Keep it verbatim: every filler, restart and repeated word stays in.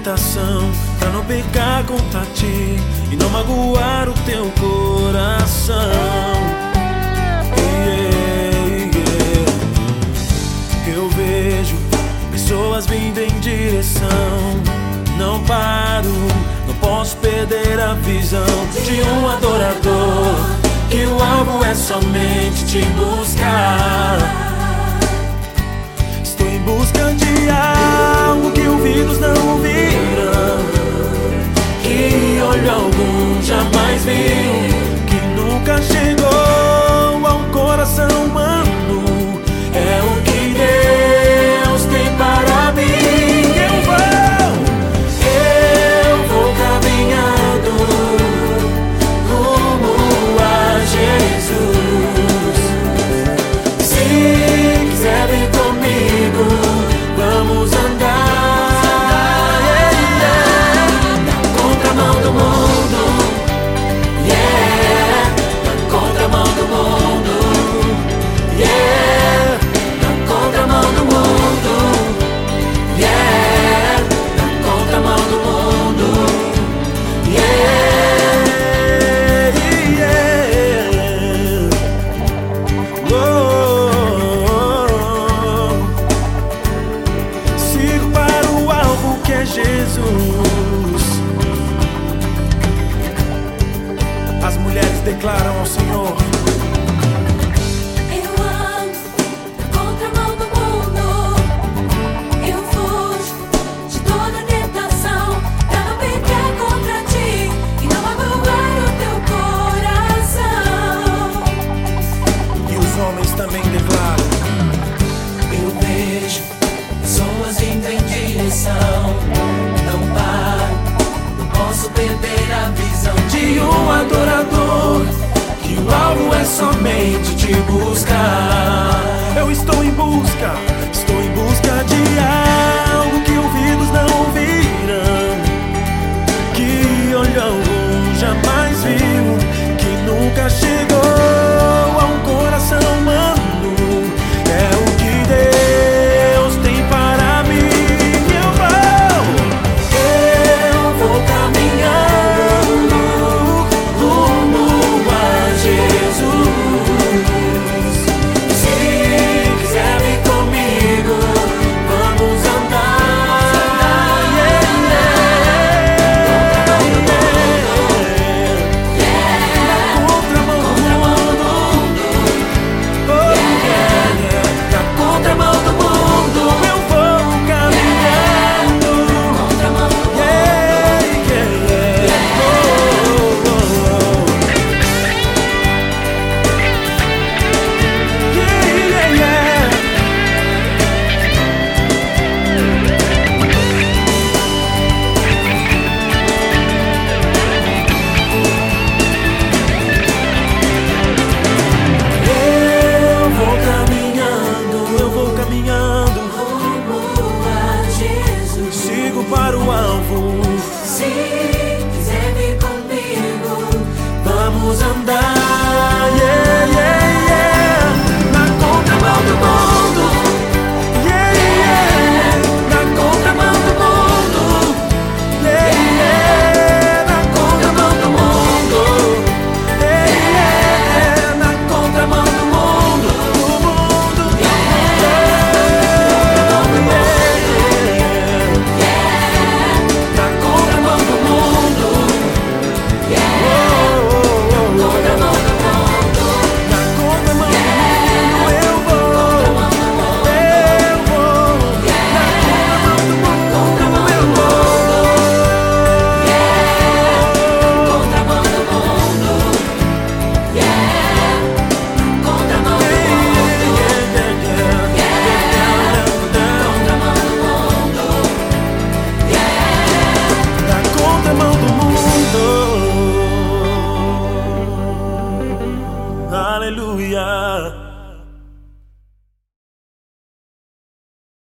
tentação, pra não pecar contra ti e não magoar o teu coração. Yeah, yeah. Eu vejo pessoas vindo em direção, não paro, não posso perder a visão de um adorador, que o alvo é somente te buscar. Estou em busca de algo que ouvidos não ouviram, que olho algum jamais viu, que nunca chegou a um coração humano. É o que Deus tem para mim. Eu vou, eu vou caminhando rumo a Jesus. Se quiser vir comigo, vamos andar, yeah, yeah. Na contramão do mundo, yeah. Na contramão do mundo, yeah. Na contramão do mundo, yeah. Na contramão do mundo, yeah, yeah. Oh, sigo para o alvo que é Jesus. As mulheres declaram ao Senhor: Eu ando na contramão do mundo, eu fujo de toda tentação, pra não pecar contra ti e não magoar o teu coração. e os homens também declaram: Eu vejo pessoas indo em direção, não paro, não posso perder a visão de um adorador, que o alvo é somente te buscar. Eu estou em busca, estou em busca de algo que ouvidos não ouviram, que olho algum jamais viu, que nunca chegou a um coração humano. É o que Deus tem para mim. Eu vou, eu vou caminhando rumo a Jesus. Se quiser vir comigo, vamos andar, yeah, yeah. Na contramão do mundo, oh, yeah, yeah. Na contramão do mundo eu vou caminhando, yeah, yeah, yeah. Oh, oh, oh. Yeah, yeah, yeah. Eu vou caminhando, eu vou caminhando, Rumo a Jesus. sigo para o alvo. Se quiser vir comigo, Vamos andar, yeah, yeah, yeah. Na contramão do mundo, yeah, yeah. Na contramão do mundo, yeah, yeah. Na contramão do mundo, yeah, yeah. Na contramão do mundo, do mundo, yeah, yeah. Na contramão do mundo, oh, oh, oh, oh. Na contramão do mundo eu vou, eu vou. Na contramão do mundo eu vou. Na contramão do mundo, aleluia.